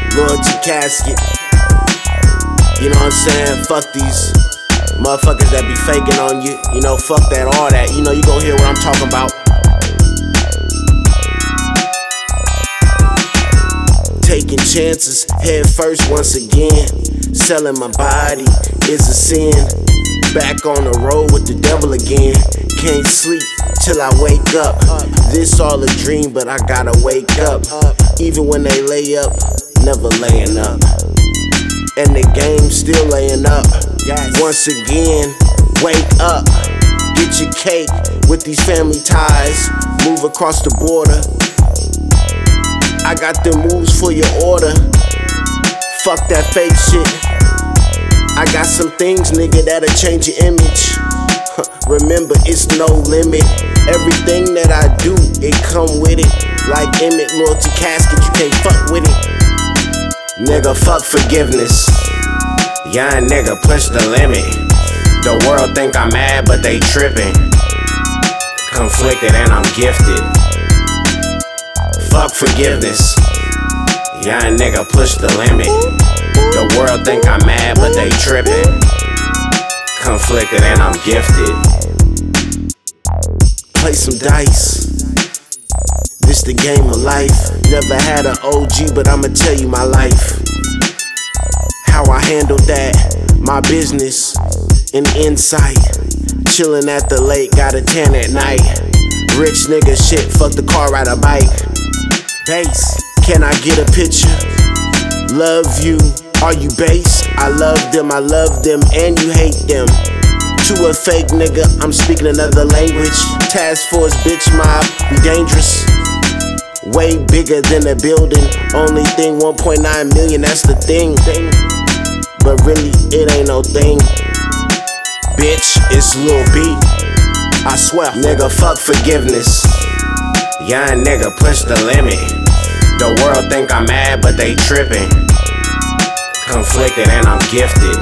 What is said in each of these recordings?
loyalty casket. You know what I'm saying? Fuck these motherfuckers that be faking on you. You know, fuck that, all that. You know, you gon' hear what I'm talking about. Taking chances, head first once again. Selling my body is a sin. Back on the road with the devil again. Can't sleep till I wake up. This all a dream, but I gotta wake up. Even when they lay up, never laying up. And the game still laying up. Once again, wake up. Get your cake with these family ties. Move across the border. I got the moves for your order. Fuck that fake shit. I got some things, nigga, that'll change your image. Remember, it's no limit. Everything that I do, it come with it. Like Emmett, loyalty casket, you can't fuck with it. Nigga, fuck forgiveness. Young nigga, push the limit. The world think I'm mad, but they tripping. Conflicted and I'm gifted. Fuck forgiveness. Young nigga, push the limit. The world think I'm mad, but they tripping. Conflicted and I'm gifted. Play some dice. This the game of life. Never had an OG, but I'ma tell you my life. How I handled that, my business and insight. Chillin' at the lake, got a tan at night. Rich nigga shit, fuck the car, ride a bike. Bass, can I get a picture? Love you, are you base? I love them, and you hate them. To a fake nigga, I'm speaking another language. Task force, bitch mob, we dangerous. Way bigger than a building. Only thing 1.9 million, that's the thing. But really, it ain't no thing. Bitch, it's Lil B. I swear, nigga, fuck forgiveness. Young nigga, push the limit. The world think I'm mad, but they tripping. Conflicted and I'm gifted.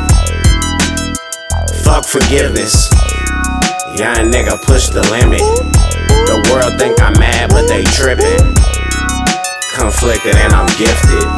Fuck forgiveness. Young nigga, push the limit. The world think I'm mad, but they tripping. Conflicted and I'm gifted.